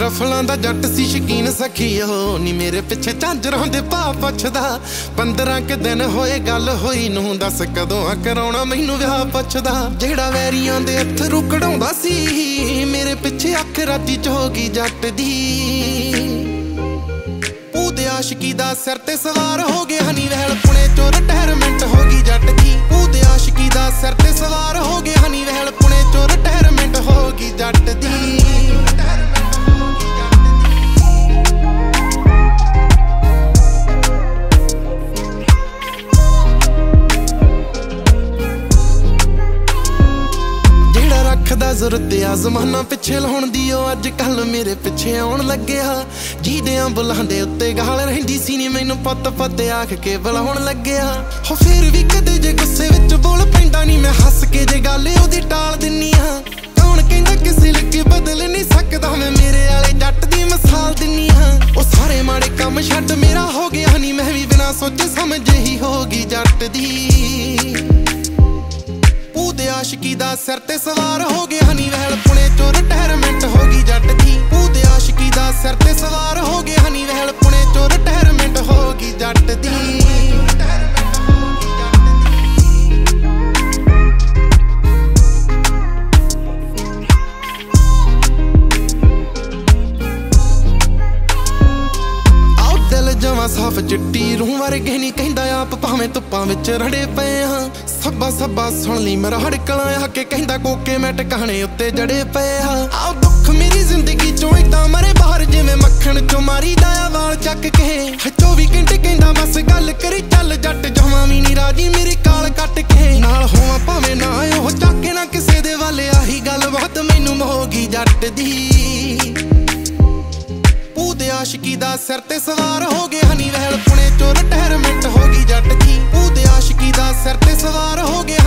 ਰਫਲਾਂ ਦਾ ਜੱਟ ਸੀ ਸ਼ਕੀਨ ਸਖੀਓ ਨੀ ਮੇਰੇ ਪਿੱਛੇ ਝਾਂਜਰਾਂ ਦੇ ਭਾਅ ਪੁੱਛਦਾ 15 ਕੁ ਦਿਨ ਹੋਏ ਗੱਲ ਹੋਈ ਨੂੰ ਦੱਸ ਕਦੋਂ ਆ ਕਰਾਉਣਾ ਮੈਨੂੰ ਵਿਆਹ ਪੁੱਛਦਾ ਜਿਹੜਾ ਵੈਰੀਆਂ ਦੇ ਅਥਰੂ ਕਢਾਉਂਦਾ ਸੀ ਮੇਰੇ ਪਿੱਛੇ ਅੱਖ ਰਾਤੀ ਚ ਹੋ ਗਈ ਜੱਟ ਦੀ ਉਹਦੇ ਆਸ਼ਕੀ ਦਾ ਸਿਰ ਤੇ ਸਵਾਰ ਹੋ ਗਿਆ ਹਨੀ ਵਹਿਲ ਪੁਣੇ ਚੋਂ ਰਿਟਾਇਰਮੈਂਟ ਹੋ ਗਈ ਜੱਟ ਦੀ ਉਹਦੇ ਆਸ਼ਕੀ ਦਾ ਸਿਰ ਤੇ ਸਵਾਰ ਹੋ ਗਿਆ ਹਨੀ ਵਹਿਲ ਪੁਣੇ ਚੋਂ ਰਿਟਾਇਰਮੈਂਟ ਹੋ ਗਈ ਜੱਟ ਦੀ ਦਾ ਜ਼ਰੂਰਤ ਆ ਜ਼ਮਾਨਾ ਪਿੱਛੇ ਲਾਉਣ ਦੀ ਉਹ ਅੱਜ ਕੱਲ ਮੇਰੇ ਪਿੱਛੇ ਆਉਣ ਲੱਗਿਆ ਜੀਦਿਆਂ ਬੁਲਾਉਂਦੇ ਉੱਤੇ ਗਾਲ ਰਹਿੰਦੀ ਸੀ ਨੀ ਮੈਨੂੰ ਪੁੱਤ ਆਖ ਕੇ ਬੁਲਾਉਣ ਲੱਗਿਆ ਹੋ ਫੇਰ ਵੀ ਕਦੇ ਜੇ ਗੁੱਸੇ ਵਿੱਚ ਬੋਲ ਪੈਂਦਾ ਨੀ ਮੈਂ ਹੱਸ ਕੇ ਜੇ ਗੱਲ ਉਹਦੀ ਟਾਲ ਦਿੰਨੀ ਆ ਕੌਣ ਕਹਿੰਦਾ ਕਿਸੇ ਲੱਗੇ ਬਦਲ ਨਹੀਂ ਸਕਦਾ ਮੈਂ ਮੇਰੇ ਵਾਲੇ ਜੱਟ ਦੀ ਮਿਸਾਲ ਦਿੰਨੀ ਆ ਉਹ ਸਾਰੇ ਮਾੜੇ ਕੰਮ ਛੱਡ ਮੇਰਾ ਹੋ ਗਿਆ ਨੀ ਮੈਂ ਵੀ ਬਿਨਾਂ ਸੋਚੇ ਸਮਝੇ ਹੀ ਹੋ ਗਈ ਜੱਟ ਦੀ ਉਹਦੇ ਆਸ਼ਕੀ ਦਾ ਸਿਰ ਤੇ ਸਵਾਰ ਹੋ ਗਿਆ ਹਨੀ ਵਹਿਲ ਪੁਣੇ ਚੋਂ ਰਿਟਾਇਰਮੈਂਟ ਹੋ ਗਈ ਜੱਟ ਦੀ ਉਹਦੇ ਆਸ਼ਕੀ ਦਾ ਸਿਰ ਤੇ ਸਵਾਰ ਹੋ ਗਿਆ ਹਨੀ ਵਹਿਲ ਪੁਣੇ ਚੋਂ ਰਿਟਾਇਰਮੈਂਟ ਹੋ ਗਈ ਜੱਟ ਦੀ ਜਵਾਂ ਸਾਫ ਚਿੱਟੀ ਰੂਹ ਵਰਗੇ ਨਹੀਂ ਕਹਿੰਦਾ ਆਪ ਭਾਵੇਂ ਧੁੱਪਾਂ ਵਿੱਚ ਰੜੇ ਪਏ ਹਾਂ ਸੱਬਾ ਸੁਣ ਲਈ ਮੇਰਾ ਹੜਕਲਾਂ ਆ ਕੇ ਕਹਿੰਦਾ ਕੋਕੇ ਮੈਂ ਟਿਕਾਣੇ ਉੱਤੇ ਜੜੇ ਪਏ ਹਾਂ ਆਹ ਦੁੱਖ ਮੇਰੀ ਜ਼ਿੰਦਗੀ ਚੋਂ ਏਦਾਂ ਮਰੇ ਬਾਹਰ ਜਿਵੇਂ ਮੱਖਣ ਚੋਂ ਮਾਰੀ ਦਾ ਵਾਲ ਚੱਕ ਕੇ 24 ਘੰਟੇ ਕਹਿੰਦਾ ਬਸ ਗੱਲ ਕਰੀ ਚੱਲ ਜੱਟ ਜਮਾਂ ਵੀ ਨਹੀਂ ਰਾਜੀ ਮੇਰੀ ਕਾਲ ਕੱਟ ਕੇ ਨਾਲ ਹੋਵਾਂ ਭਾਵੇਂ ਨਾ ਉਹ ਚੱਕੇ ਨਾ ਕਿਸੇ ਦੇ ਵੱਲ ਆਹੀ ਗੱਲ ਬਾਤ ਮੈਨੂੰ ਹੋ ਗਈ ਜੱਟ ਦੀ ਉਹਦੇ ਆਸ਼ਕੀ ਦਾ ਸਿਰ ਤੇ ਸਵਾਰ ਹੋ ਗਿਆ ਹਨੀ ਵਹਿਲ ਪੁਣੇ ਚੋਂ ਰਿਟਾਇਰਮੈਂਟ ਹੋ ਗਈ ਜੱਟ ਦੀ ਉਹਦੇ ਆਸ਼ਕੀ ਦਾ ਸਿਰ ਤੇ ਸਵਾਰ ਹੋ ਗਿਆ